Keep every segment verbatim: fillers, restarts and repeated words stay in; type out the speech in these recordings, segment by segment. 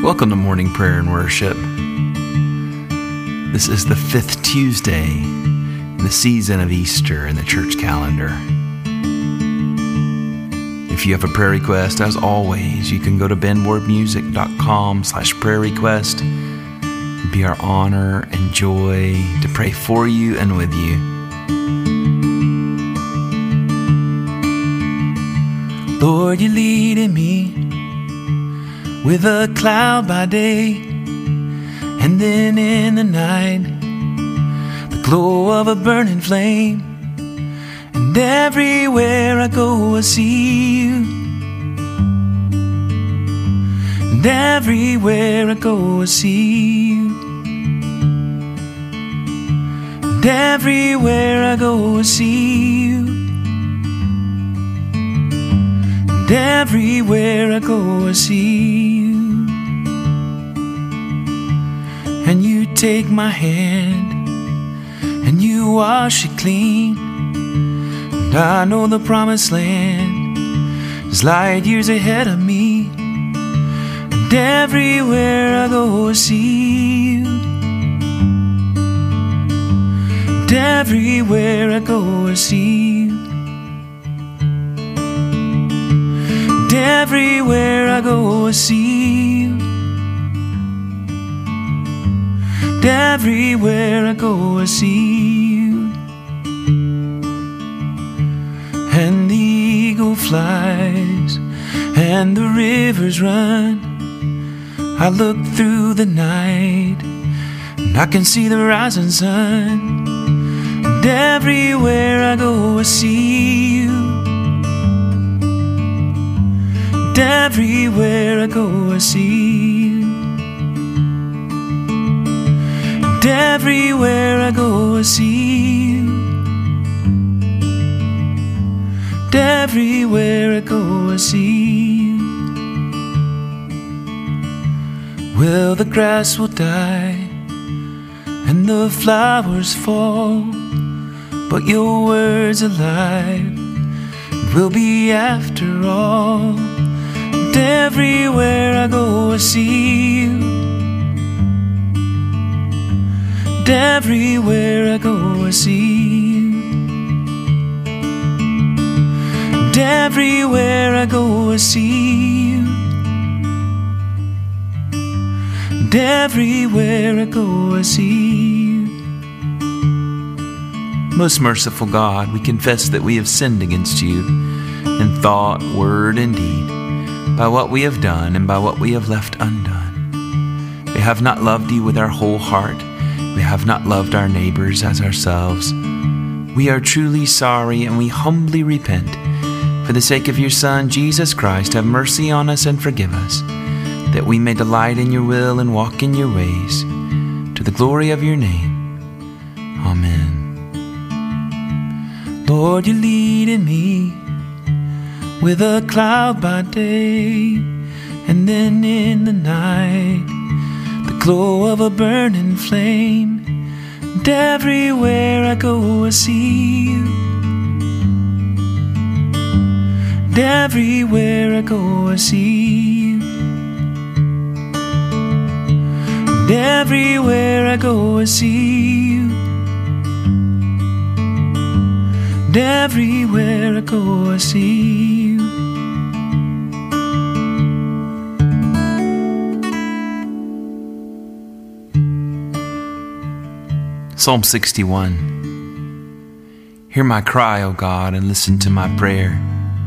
Welcome to Morning Prayer and Worship. This is the fifth Tuesday in the season of Easter in the church calendar. If you have a prayer request, as always, you can go to benwardmusic.com slash prayer request. It'd be our honor and joy to pray for you and with you. Lord, you're leading me with a cloud by day, and then in the night, the glow of a burning flame. And everywhere I go, I see you. And everywhere I go, I see you. And everywhere I go, I see you. And everywhere I go, I see you. And you take my hand and you wash it clean. And I know the promised land is light years ahead of me. And everywhere I go, I see you. And everywhere I go, I see you. And everywhere I go, I see you. And everywhere I go, I see you. And the eagle flies and the rivers run. I look through the night and I can see the rising sun. And everywhere I go, I see you. And everywhere I go, I see you. And everywhere I go, I see you. And everywhere I go, I see you. Well, the grass will die and the flowers fall, but your word's alive and will be after all. And everywhere I go, I see you. And everywhere I go, I see you. And everywhere I go, I see you. And everywhere I go, I see you. Most merciful God, we confess that we have sinned against you in thought, word, and deed, by what we have done and by what we have left undone. We have not loved you with our whole heart. We have not loved our neighbors as ourselves. We are truly sorry and we humbly repent. For the sake of your Son, Jesus Christ, have mercy on us and forgive us, that we may delight in your will and walk in your ways, to the glory of your name. Amen. Lord, you're leading me with a cloud by day, and then in the night, the glow of a burning flame. And everywhere I go, I see you. And everywhere I go, I see you. And everywhere I go, I see you. And everywhere I go, I see you. Psalm sixty-one. Hear my cry, O God, and listen to my prayer.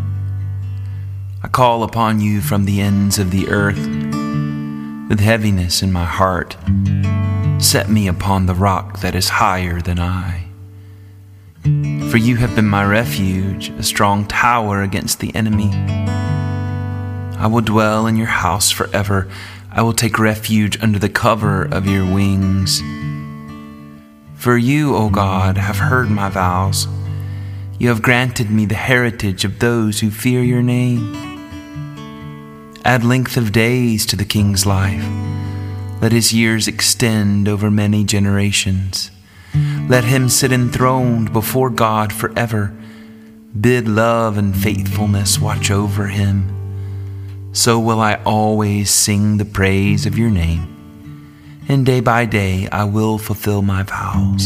I call upon you from the ends of the earth. With heaviness in my heart, set me upon the rock that is higher than I. For you have been my refuge, a strong tower against the enemy. I will dwell in your house forever. I will take refuge under the cover of your wings. For you, O God, have heard my vows. You have granted me the heritage of those who fear your name. Add length of days to the king's life. Let his years extend over many generations. Let him sit enthroned before God forever. Bid love and faithfulness watch over him. so will I always sing the praise of your name, and day by day I will fulfill my vows.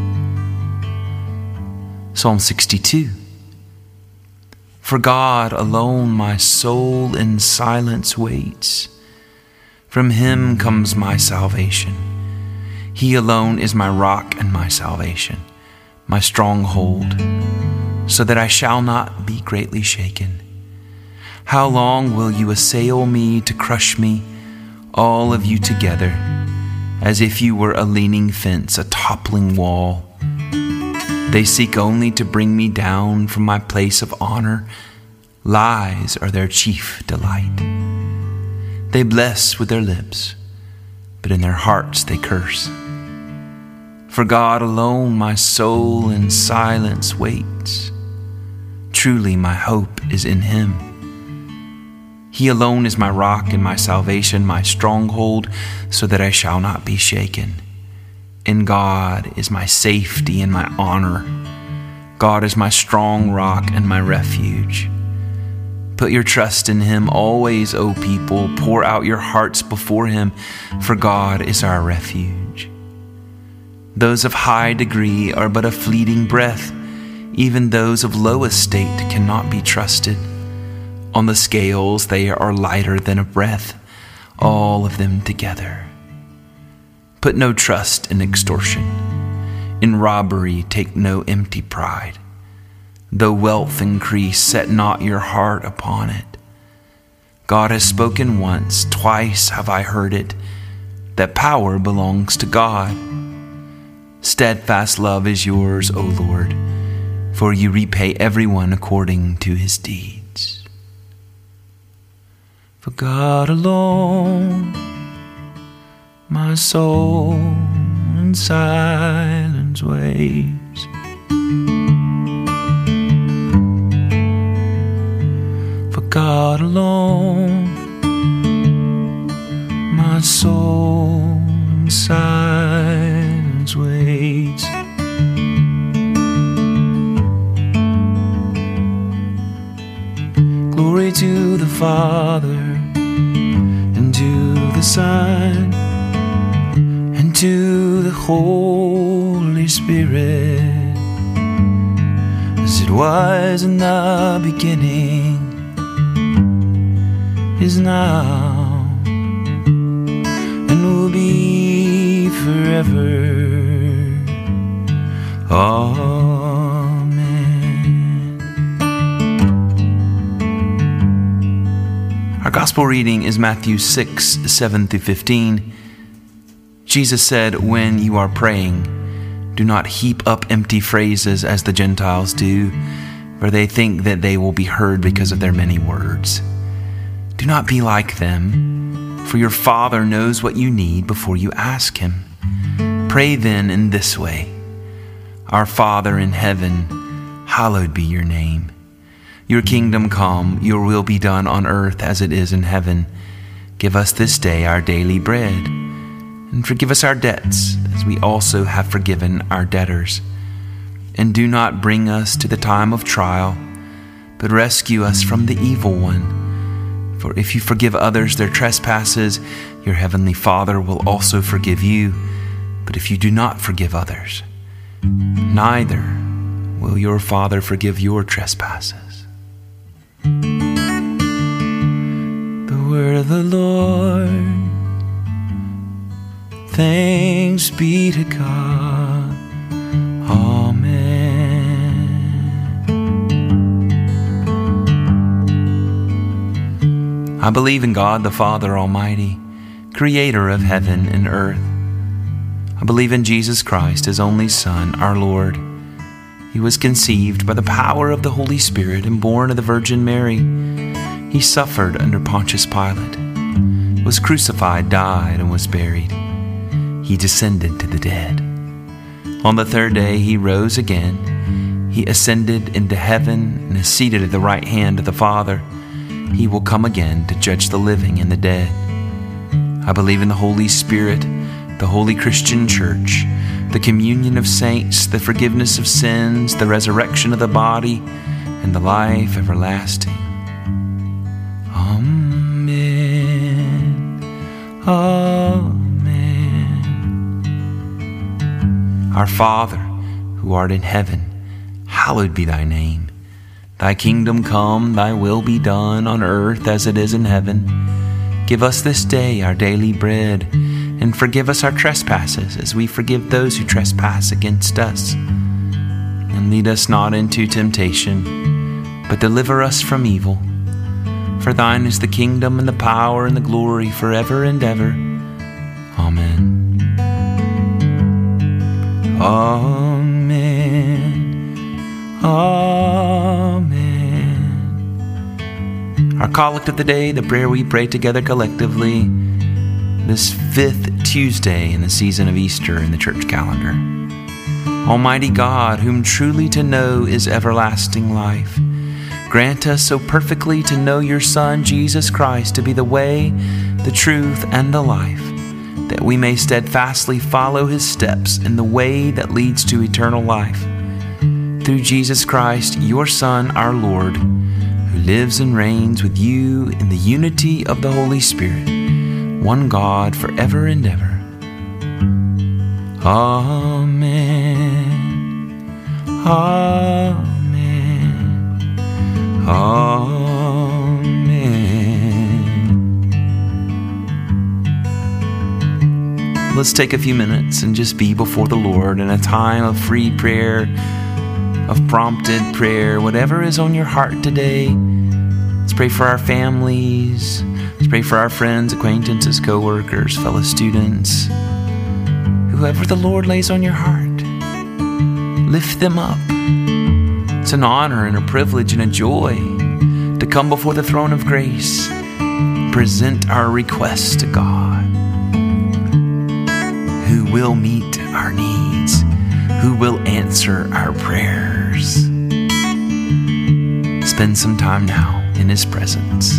Psalm sixty-two. For God alone my soul in silence waits. From him comes my salvation. He alone is my rock and my salvation, my stronghold, so that I shall not be greatly shaken. How long will you assail me to crush me, all of you together, as if you were a leaning fence, a toppling wall? They seek only to bring me down from my place of honor. Lies are their chief delight. They bless with their lips, but in their hearts they curse. For God alone my soul in silence waits. Truly my hope is in him. He alone is my rock and my salvation, my stronghold, so that I shall not be shaken. In God is my safety and my honor. God is my strong rock and my refuge. Put your trust in him always, O people. Pour out your hearts before him, for God is our refuge. Those of high degree are but a fleeting breath. Even those of low estate cannot be trusted. On the scales they are lighter than a breath, all of them together. Put no trust in extortion. In robbery take no empty pride. Though wealth increase, set not your heart upon it. God has spoken once, twice have I heard it, that power belongs to God. Steadfast love is yours, O Lord, for you repay everyone according to his deeds. For God alone, my soul in silence waits. For God alone, my soul in silence waits. Glory to the Father, and to the Son, and to the Holy Spirit, as it was in the beginning, is now, and will be forever. Amen. Our gospel reading is Matthew six, seven through fifteen. Jesus said, when you are praying, do not heap up empty phrases as the Gentiles do, for they think that they will be heard because of their many words. Do not be like them, for your Father knows what you need before you ask him. Pray then in this way: Our Father in heaven, hallowed be your name. Your kingdom come, your will be done on earth as it is in heaven. Give us this day our daily bread, and forgive us our debts, as we also have forgiven our debtors. And do not bring us to the time of trial, but rescue us from the evil one. For if you forgive others their trespasses, your heavenly Father will also forgive you. But if you do not forgive others, neither will your Father forgive your trespasses. The word of the Lord. Thanks be to God. Amen. I believe in God the Father Almighty, creator of heaven and earth. I believe in Jesus Christ, his only Son, our Lord. He was conceived by the power of the Holy Spirit and born of the Virgin Mary. He suffered under Pontius Pilate, was crucified, died, and was buried. He descended to the dead. On the third day he rose again. He ascended into heaven and is seated at the right hand of the Father. He will come again to judge the living and the dead. I believe in the Holy Spirit, the holy Christian Church, the communion of saints, the forgiveness of sins, the resurrection of the body, and the life everlasting. Amen. Amen. Our Father, who art in heaven, hallowed be thy name. Thy kingdom come, thy will be done on earth as it is in heaven. Give us this day our daily bread, and forgive us our trespasses as we forgive those who trespass against us. And lead us not into temptation, but deliver us from evil. For thine is the kingdom and the power and the glory forever and ever. Amen. Amen. Amen. Our collect of the day, the prayer we pray together collectively this fifth Tuesday in the season of Easter in the church calendar. Almighty God, whom truly to know is everlasting life, grant us so perfectly to know your Son, Jesus Christ, to be the way, the truth, and the life, that we may steadfastly follow his steps in the way that leads to eternal life. Through Jesus Christ, your Son, our Lord, who lives and reigns with you in the unity of the Holy Spirit, one God forever and ever. Amen. Amen. Amen. Let's take a few minutes and just be before the Lord in a time of free prayer, of prompted prayer, whatever is on your heart today. Let's pray for our families. Let's pray for our friends, acquaintances, co-workers, fellow students. Whoever the Lord lays on your heart, lift them up. It's an honor and a privilege and a joy to come before the throne of grace, present our requests to God, who will meet our needs, who will answer our prayers. Spend some time now in his presence.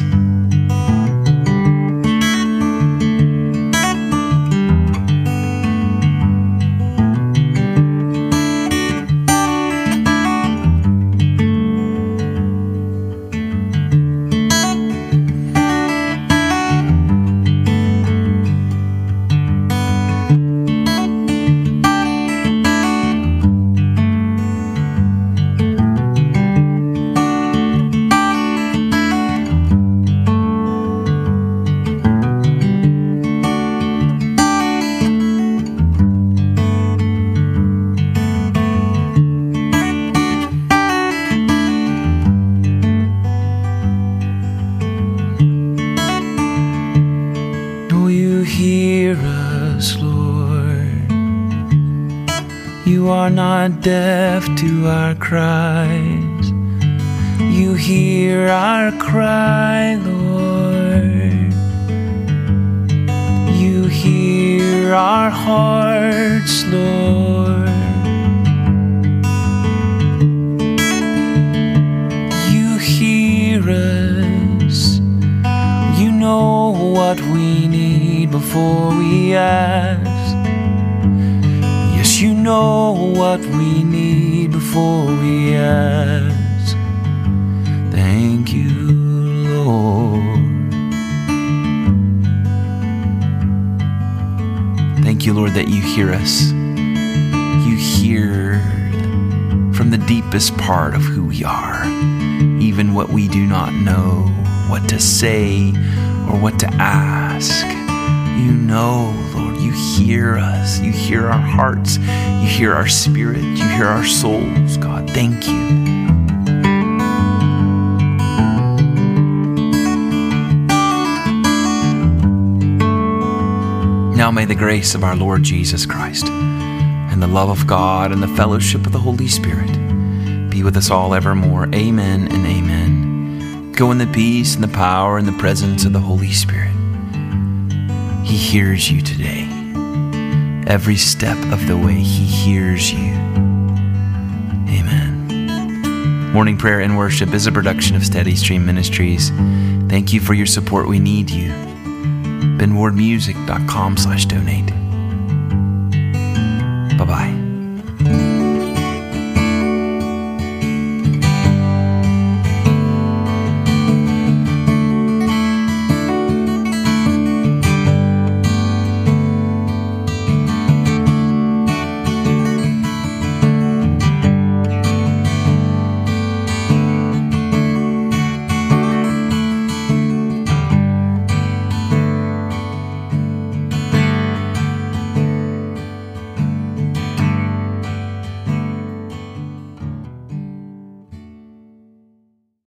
Hear us, Lord. You are not deaf to our cries. You hear our cry, Lord. You hear our hearts, Lord. You hear us. You know what we need before we ask. Yes, you know what we need before we ask. Thank you, Lord. Thank you, Lord, that you hear us. You hear from the deepest part of who we are, even what we do not know what to say or what to ask. You know, Lord, you hear us. You hear our hearts. You hear our spirit. You hear our souls, God. Thank you. Now may the grace of our Lord Jesus Christ and the love of God and the fellowship of the Holy Spirit be with us all evermore. Amen and amen. Go in the peace and the power and the presence of the Holy Spirit. He hears you today. Every step of the way, He hears you. Amen. Morning Prayer and Worship is a production of Steady Stream Ministries. Thank you for your support. We need you. ben ward music dot com slash donate. Bye-bye.